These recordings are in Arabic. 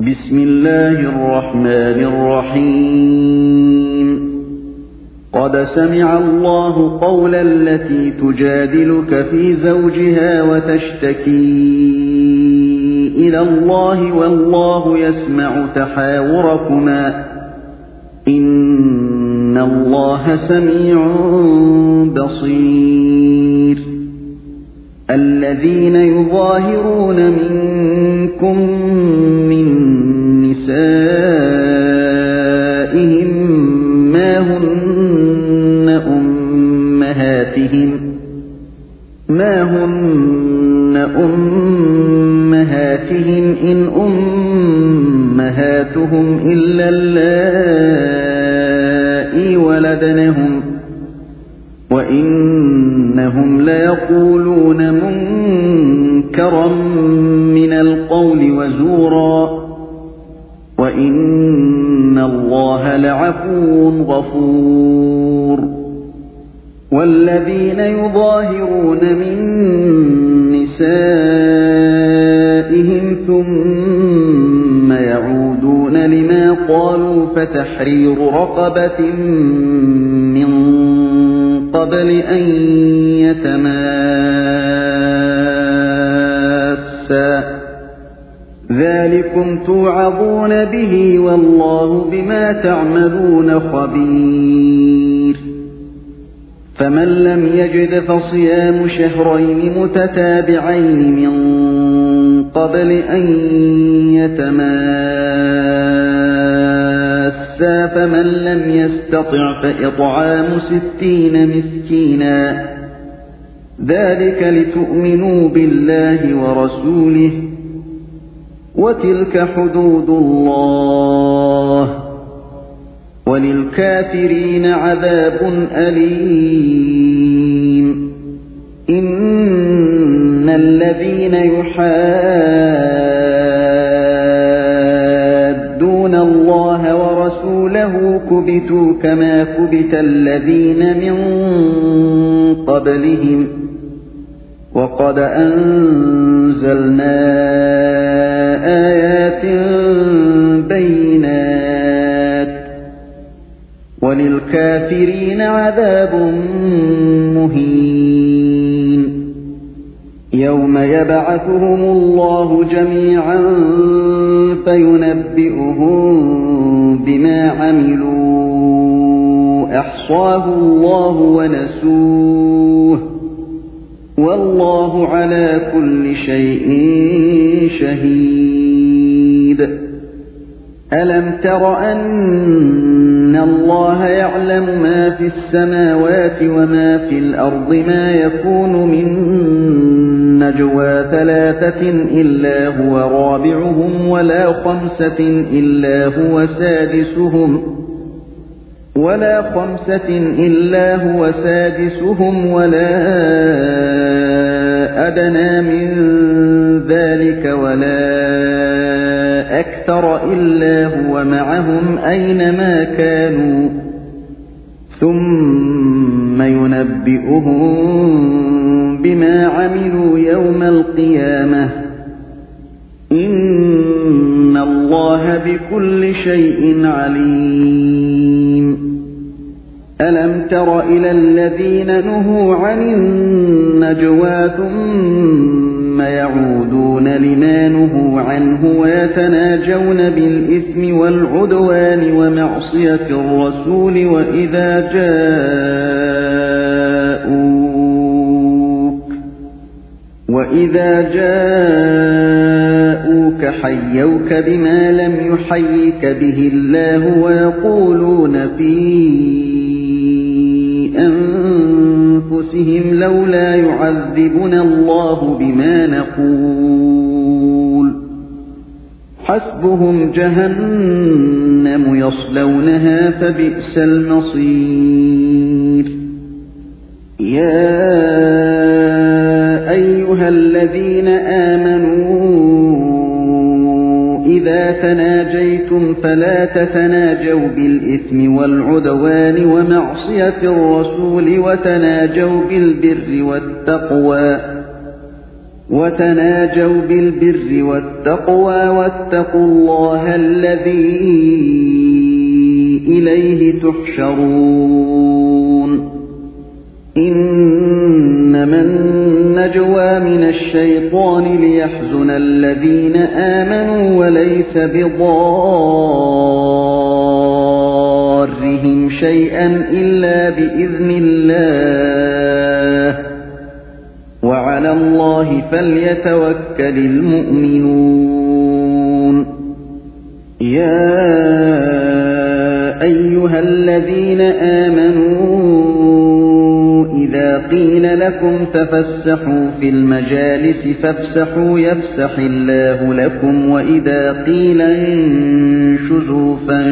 بسم الله الرحمن الرحيم قد سمع الله قول التي تجادلك في زوجها وتشتكي إلى الله والله يسمع تحاوركما إن الله سميع بصير الذين يظاهرون منكم من نسائهم ما هن أمهاتهم إن أمهاتهم إلا اللائي ولدنهم وإنهم ليقولون منكرا من القول وزورا وإن الله لعفو غفور والذين يظاهرون من نسائهم ثم يعودون لما قالوا فتحرير رقبة من قبل أن يتماسا ذلكم توعظون به والله بما تعملون خبير فمن لم يجد فصيام شهرين متتابعين من قبل أن يتماسا فمن لم يستطع فإطعام 60 مسكينا ذلك لتؤمنوا بالله ورسوله وتلك حدود الله وللكافرين عذاب أليم إن الذين يحادون الله ورسوله كبتوا كما كبت الذين من قبلهم وقد أنزلنا آيات بينات وللكافرين عذاب مهين يوم يبعثهم الله جميعا فينبئهم بما عملوا أحصاه الله ونسوه والله على كل شيء شهيد ألم تر أن الله يعلم ما في السماوات وما في الأرض ما يكون من نجوى 3 إلا هو رابعهم ولا 5 إلا هو سادسهم ولا أدنى من ذلك ولا أكثر إلا هو معهم أينما كانوا ثم ينبئهم بما عملوا يوم القيامة إن الله بكل شيء عليم ألم تر إلى الذين نهوا عن النجوى ثم يعودون لما نهوا عنه ويتناجون بالإثم والعدوان ومعصية الرسول وإذا جاءوك حيوك بما لم يحيك به الله ويقولون في أنفسهم لولا يعذبنا الله بما نقول حسبهم جهنم يصلونها فبئس المصير يا أيها الذين آمنوا إذا تناجيتم فلا تتناجوا بالإثم والعدوان ومعصية الرسول وتناجوا بالبر والتقوى وتناجوا بالبر والتقوى واتقوا الله الذي إليه تحشرون إنما النجوى من الشيطان ليحزن الذين آمنوا وليس بضارهم شيئا إلا بإذن الله وعلى الله فليتوكل المؤمنون يا أيها الذين آمنوا إذا قيل لكم تفسحوا في المجالس فافسحوا يفسح الله لكم وإذا قيل انشزوا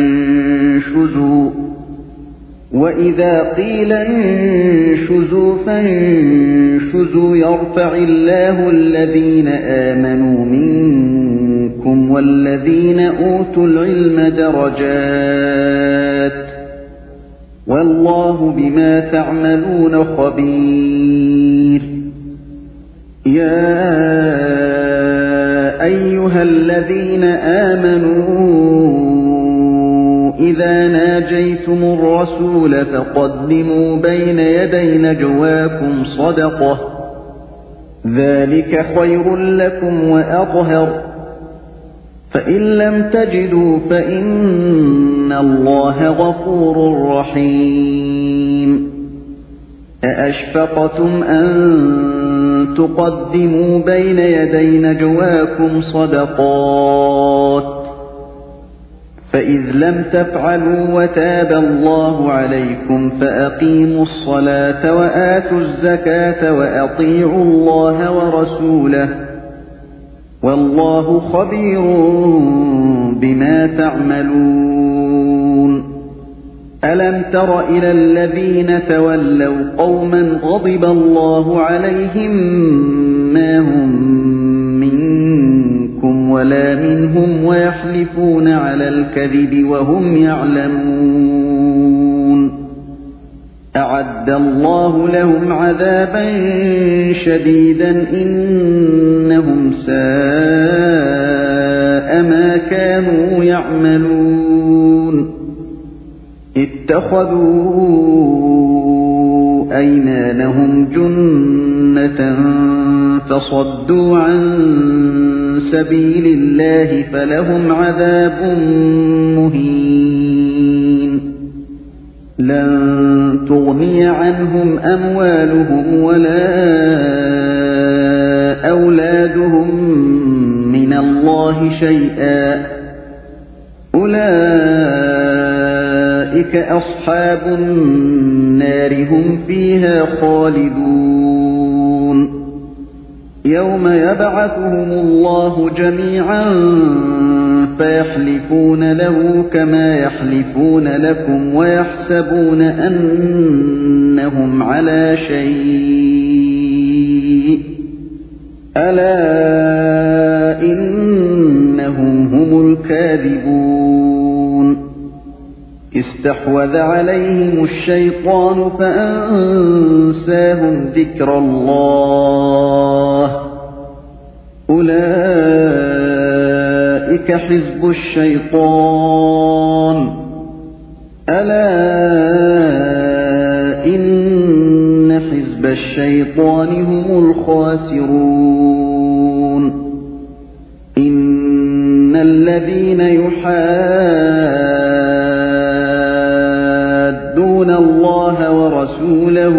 فانشزوا يرفع الله الذين آمنوا منكم والذين أوتوا العلم درجات والله بما تعملون خبير يا أيها الذين آمنوا إذا ناجيتم الرسول فقدموا بين يدي نجواكم صدقة ذلك خير لكم وأطهر فإن لم تجدوا فإن الله غفور رحيم أأشفقتم أن تقدموا بين يدي نجواكم صدقات فإذ لم تفعلوا وتاب الله عليكم فأقيموا الصلاة وآتوا الزكاة وأطيعوا الله ورسوله والله خبير بما تعملون ألم تر إلى الذين تولوا قوما غضب الله عليهم ما هم منكم ولا منهم ويحلفون على الكذب وهم يعلمون أعد الله لهم عذابا شديدا إنهم ساء ما كانوا يعملون اتخذوا أيمانهم جنة فصدوا عن سبيل الله فلهم عذاب مهين لن تغني عنهم أموالهم ولا أولادهم من الله شيئا أولئك أصحاب النار هم فيها خالدون يوم يبعثهم الله جميعا فيحلفون له كما يحلفون لكم ويحسبون أنهم على شيء ألا إنهم هم الكاذبون استحوذ عليهم الشيطان فأنساهم ذكر الله أولئك حزب الشيطان ألا إن حزب الشيطان هم الخاسرون إن الذين يحادون الله ورسوله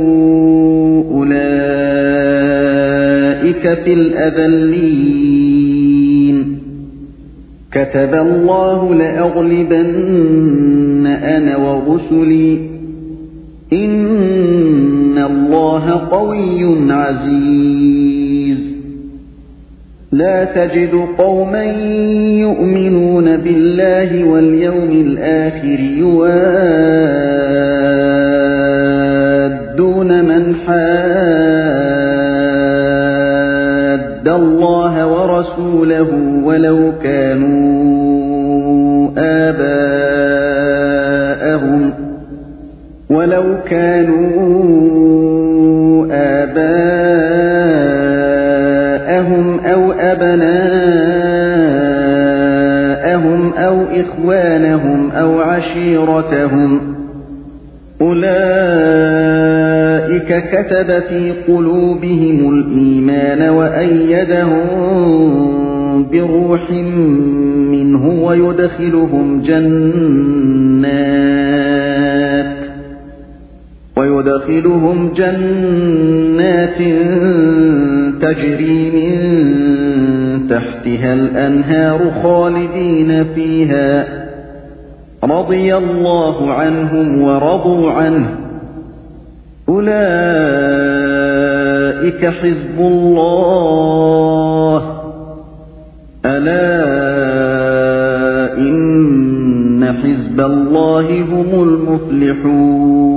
أولئك في الأذلين كتب الله لأغلبن أنا ورسلي إن الله قوي عزيز لا تجد قوما يؤمنون بالله واليوم الآخر يوادون من حاد الله ورسوله ولو كانوا آباءهم أو إخوانهم أو عشيرتهم أولئك كتب في قلوبهم الإيمان وأيدهم بروح منه ويدخلهم جنات تجري من تحتها الأنهار خالدين فيها رضي الله عنهم ورضوا عنه أولئك حزب الله ألا إن حزب الله هم المفلحون